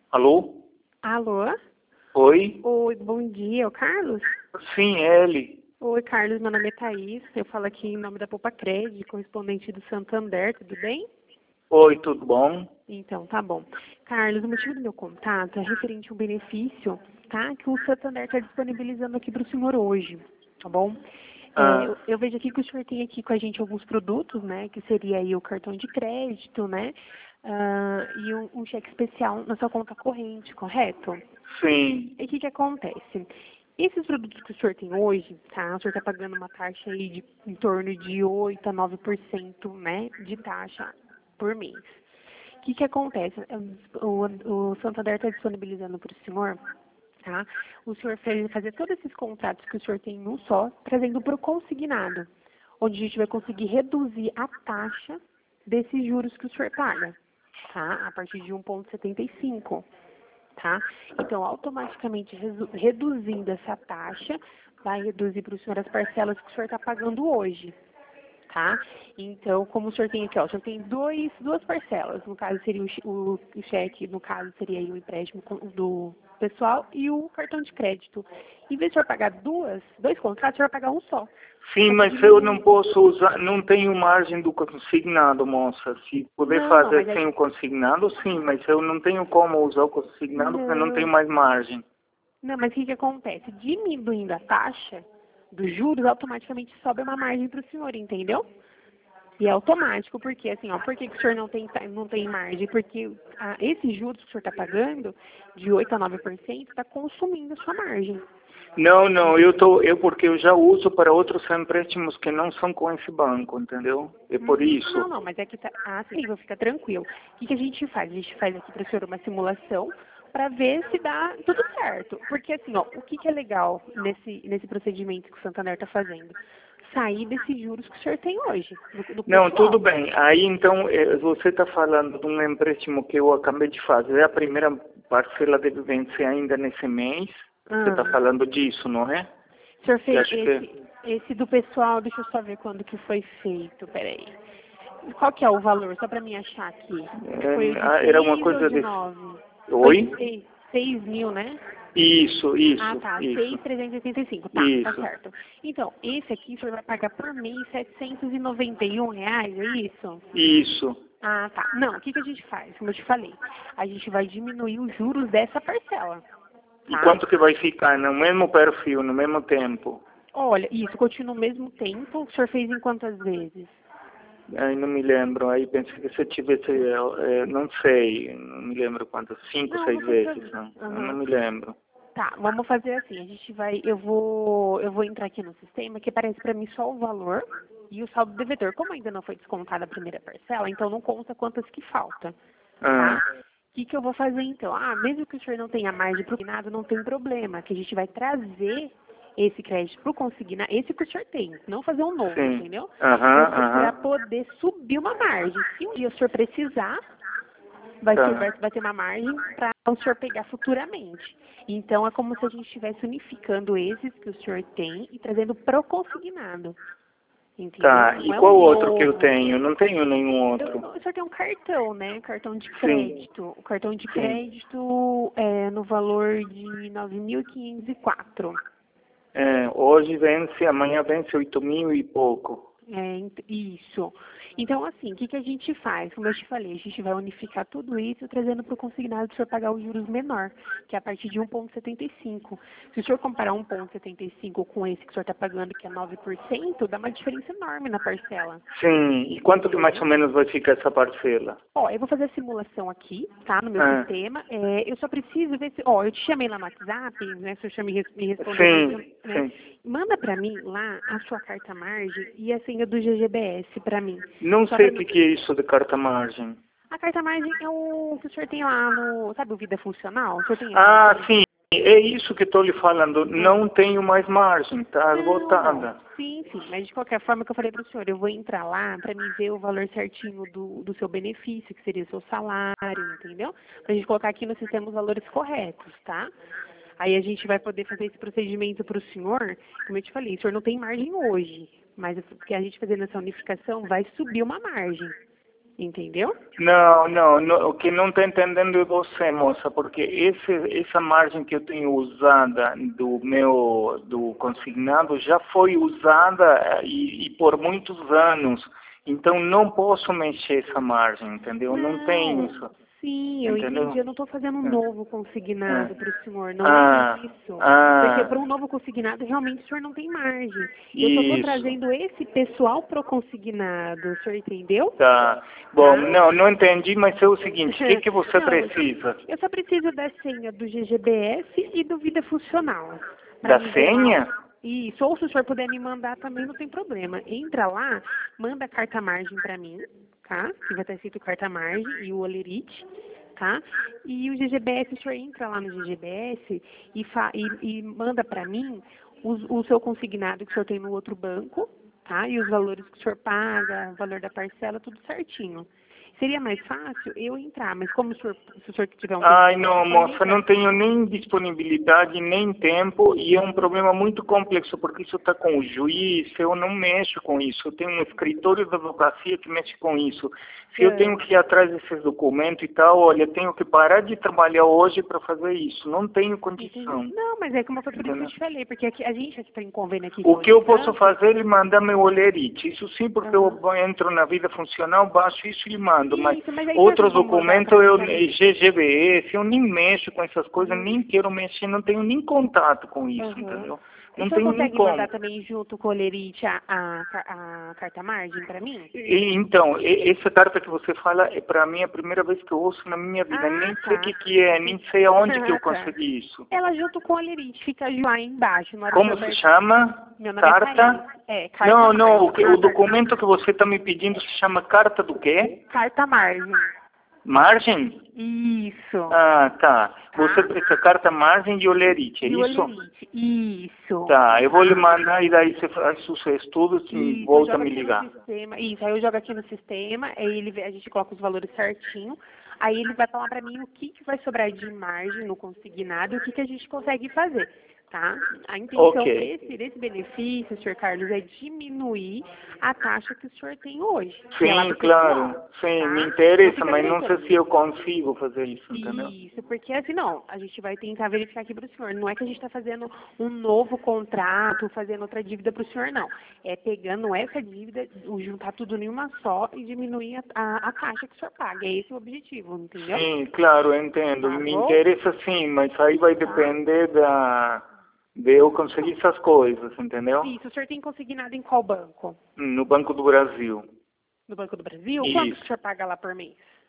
Alô? Alô? Oi? Oi, bom dia, é o Carlos? Sim, é ele. Oi, Carlos, meu nome é Thaís, eu falo aqui em nome da Poupa Crédito, correspondente do Santander, tudo bem? Oi, tudo bom? Então, tá bom. Carlos, o motivo do meu contato é referente a um benefício, tá? Que o Santander está disponibilizando aqui para o senhor hoje, tá bom? Ah, Eu vejo aqui que o senhor tem aqui com a gente alguns produtos, né? Que seria aí o cartão de crédito, né? E um cheque especial na sua conta corrente, correto? sim. E o que acontece? Esses produtos que o senhor tem hoje, tá? O senhor está pagando uma taxa aí de em torno de 8 a 9%, né? De taxa por mês. O que acontece? O Santander está disponibilizando para o senhor, tá? O senhor fazer todos esses contratos que o senhor tem em um só, trazendo para o consignado, onde a gente vai conseguir reduzir a taxa desses juros que o senhor paga, tá? A partir de 1,75, tá? Então, automaticamente reduzindo essa taxa, vai reduzir para o senhor as parcelas que o senhor está pagando hoje, tá? Então, como o senhor tem aqui, ó, o senhor tem duas parcelas, no caso seria o cheque, no caso seria aí o empréstimo do pessoal e o cartão de crédito. Em vez de o senhor pagar dois contratos, o senhor vai pagar um só. Sim, Só que mas eu diminui. não posso usar, não tenho margem do consignado, moça. Se puder Não, fazer mas é sem o consignado, sim, mas eu não tenho como usar o consignado porque eu não tenho não, mais margem. não, mas o que acontece? Diminuindo a taxa dos juros, automaticamente sobe uma margem para o senhor, entendeu? E é automático, porque assim, ó, por que que o senhor não tem margem? Porque esses juros que o senhor está pagando, de 8 a 9%, está consumindo a sua margem. Não, não, porque eu já uso para outros empréstimos que não são com esse banco, entendeu? É por Uhum. isso. Não, mas é que tá. Ah, sim, fica tranquilo. O que a gente faz? A gente faz aqui para o senhor uma simulação para ver se dá tudo certo. Porque assim, ó, o que é legal nesse procedimento que o Santander está fazendo? Sair desses juros que o senhor tem hoje, do Não, tudo pessoal. bem. Aí então você está falando de um empréstimo que eu acabei de fazer. A primeira parcela deve vencer ainda nesse mês. Você está Ah. falando disso, não é? O senhor Eu fez acho que esse do pessoal, deixa eu só ver quando que foi feito, peraí. Qual que é o valor, só para mim achar aqui? Foi o de era uma 6 ou coisa de de... 9? Foi de Oi? 6 mil, né? Isso, Ah, isso, tá, isso, 6.385, tá isso, certo. Então, esse aqui o senhor vai pagar por mês R$ 791, é isso? isso. Ah, tá. Não, o que a gente faz? Como eu te falei, a gente vai diminuir os juros dessa parcela, E tá? quanto que vai ficar no mesmo perfil, no mesmo tempo? Olha, isso continua o mesmo tempo, o senhor fez em quantas vezes? Aí não me lembro. Aí pensei que você tivesse, não sei, não me lembro quantas, cinco, Não, não seis tem vezes, problema. não. Eu não Aham. me lembro. Tá, vamos fazer assim, eu vou entrar aqui no sistema que aparece para mim só o valor e o saldo devedor. Como ainda não foi descontada a primeira parcela, então não conta quantas que falta, tá? Ah, O que eu vou fazer então? Ah, mesmo que o senhor não tenha margem para consignado, não tem problema, que a gente vai trazer esse crédito para o consignado, esse que o senhor tem, não fazer um novo, sim. entendeu? Aham, Para aham. poder subir uma margem. Se um dia o senhor precisar, vai Tá. ter uma margem para o senhor pegar futuramente. Então, é como se a gente estivesse unificando esses que o senhor tem e trazendo para o consignado. Entendeu? Tá. Não E é um qual outro que eu novo. tenho? Não tenho nenhum outro. O senhor tem um cartão, né? Cartão de Sim, crédito. O cartão de sim. crédito é no valor de 9.504. Hoje vence, amanhã vence 8.000 e pouco. Isso. Então, assim, o que a gente faz? Como eu te falei, a gente vai unificar tudo isso, trazendo para o consignado para o senhor pagar os juros menor, que é a partir de 1,75. Se o senhor comparar 1,75 com esse que o senhor está pagando, que é 9%, dá uma diferença enorme na parcela. Sim. E quanto que mais Entendeu? ou menos vai ficar essa parcela? Ó, eu vou fazer a simulação aqui, tá, no meu Ah, sistema. Eu só preciso ver se... Ó, eu te chamei lá no WhatsApp, né, se o senhor me respondeu, mas, sim, né, sim. manda pra mim lá a sua carta margem e a senha do GGBS pra mim. Não Só sei pra o mim... que é isso de carta margem. A carta margem é o que o senhor tem lá no... Sabe o Vida Funcional? O senhor tem essa Ah, carta? sim. É isso que estou lhe falando. Ah. Não tenho mais margem. Está Não, não. esgotada. Sim, sim. Mas de qualquer forma que eu falei para o senhor, eu vou entrar lá para me ver o valor certinho do seu benefício, que seria o seu salário, entendeu? Para a gente colocar aqui no sistema os valores corretos, tá? Aí a gente vai poder fazer esse procedimento para o senhor, como eu te falei, o senhor não tem margem hoje, mas porque a gente fazendo essa unificação vai subir uma margem, entendeu? Não, o que não está entendendo é você, moça, porque essa margem que eu tenho usada do consignado já foi usada e por muitos anos. Então não posso mexer essa margem, entendeu? Não tenho isso. Sim, eu Entendeu? entendi. Eu não estou fazendo um novo consignado para o senhor, não Ah, é isso. Porque ah, para um novo consignado, realmente o senhor não tem margem. Eu só estou isso. trazendo esse pessoal para o consignado, o senhor entendeu? Tá. Bom, Tá? não entendi, mas é o seguinte, o que você Não, precisa? eu só preciso da senha do GGBS e do Vida Funcional. Pra Da me ver lá. senha? Isso, ou se o senhor puder me mandar também, não tem problema. Entra lá, manda a carta margem pra mim, tá? Que vai estar escrito carta margem e o olerite, tá? E o GGBS, o senhor entra lá no GGBS e manda pra mim o seu consignado que o senhor tem no outro banco, tá? E os valores que o senhor paga, o valor da parcela, tudo certinho. Seria mais fácil eu entrar, mas como se o senhor tiver um tempo... Ai, não, moça, não tenho nem disponibilidade, nem tempo, e é um problema muito complexo, porque isso está com o juiz, eu não mexo com isso, eu tenho um escritório da advocacia que mexe com isso. Se eu tenho que ir atrás desses documentos e tal, olha, tenho que parar de trabalhar hoje para fazer isso, não tenho condição. Não, mas é como foi por isso que eu te falei, porque a gente aqui tem convênio aqui... O que eu posso fazer é mandar meu olerite, isso sim, porque eu entro na vida funcional, baixo isso e mando, mas outros documentos, GGBS, eu nem mexo com essas coisas, nem quero mexer, não tenho nem contato com isso, entendeu? Não tenho nem consegue mandar também junto com o olerite a carta margem para mim? Então, essa carta que você fala, é para mim a primeira vez que eu ouço na minha vida. Nem sei o que é, nem sei aonde que eu consegui isso. Ela junto com o olerite, fica lá embaixo. Como se chama? Meu nome Carta? Carta Não, o documento que você está me pedindo se chama carta do quê? Carta margem. Margem? Isso. Ah, tá. Você precisa carta margem e olerite, é isso? Olerite, isso. Tá, eu vou lhe mandar e daí você faz os seus estudos e volta a me ligar. Isso, aí eu jogo aqui no sistema, aí a gente coloca os valores certinho, aí ele vai falar pra mim o que vai sobrar de margem no consignado e o que a gente consegue fazer. Tá? A intenção desse benefício, senhor Carlos, é diminuir a taxa que o senhor tem hoje. Sim, claro. Sim, tá? Me interessa, mas não sei se eu consigo fazer isso, entendeu? Isso, porque assim, não, a gente vai tentar verificar aqui para o senhor. Não é que a gente está fazendo um novo contrato, fazendo outra dívida para o senhor, não. É pegando essa dívida, juntar tudo em uma só e diminuir a taxa que o senhor paga. É esse o objetivo, entendeu? Sim, claro, eu entendo. Tá, me interessa sim, mas aí vai depender de eu conseguir essas coisas, entendeu? Isso, o senhor tem consignado em qual banco? No Banco do Brasil. No Banco do Brasil? Isso. Quanto que o senhor paga lá por mês?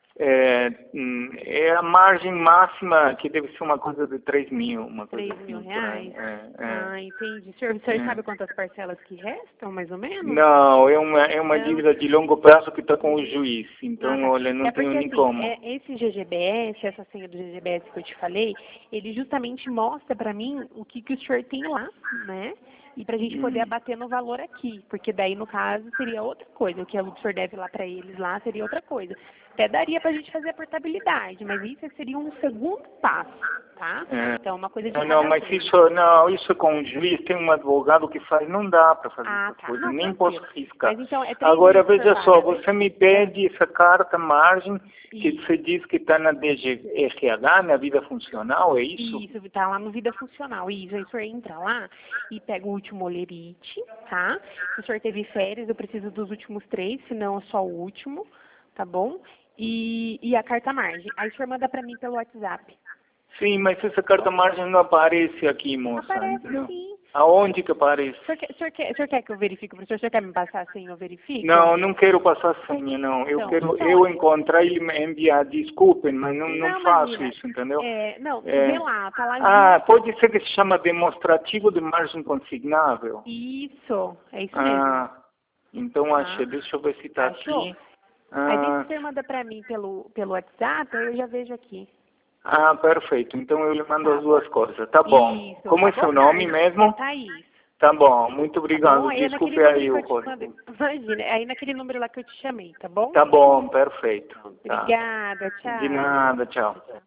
É a margem máxima, que deve ser uma coisa de 3 mil. Uma coisa 3 mil assim, reais? Entendi. O senhor sabe quantas parcelas que restam, mais ou menos? Não, é uma dívida de longo prazo que está com o juiz. Então, olha, não tenho nem como. Esse GGBS, essa senha do GGBS que eu te falei, ele justamente mostra para mim o que o senhor tem lá, né? E para a gente poder abater no valor aqui, porque daí, no caso, seria outra coisa. O que o senhor deve lá para eles lá seria outra coisa. Até daria para a gente fazer a portabilidade, mas isso seria um segundo passo, tá? Então, uma coisa de Não, mas isso com o juiz, tem um advogado que faz, não dá para fazer essa coisa, nem posso riscar. Mas, então, agora, veja só, você me pede essa carta margem, que você diz que está na DGRH, na vida funcional, é isso? Isso, está lá no vida funcional, isso. Aí o senhor entra lá e pega o último olerite, tá? Se o senhor teve férias, eu preciso dos últimos 3, senão é só o último, tá bom? E a carta margem. Aí o senhor manda para mim pelo WhatsApp. Sim, mas essa carta margem não aparece aqui, moça. Aparece, sim. Aonde que aparece? O senhor quer que eu verifique para o senhor? O senhor quer me passar a senha, eu verifico? Não quero passar a senha, não. Eu quero encontrar e me enviar. Desculpem, mas não faço isso, entendeu? Vê lá, tá lá. Pode ser que se chama demonstrativo de margem consignável? Isso, é isso mesmo. Então achei. Deixa eu ver se está aqui. Aí se você manda para mim pelo WhatsApp, aí eu já vejo aqui. Perfeito. Então eu lhe mando as duas coisas. Tá bom. Isso, como é seu nome mesmo? Thaís. Tá bom. Muito obrigado. Tá bom, desculpe aí o código. Imagina, aí naquele número lá que eu te chamei, tá bom? Tá bom, perfeito. Obrigada, tchau. De nada, tchau.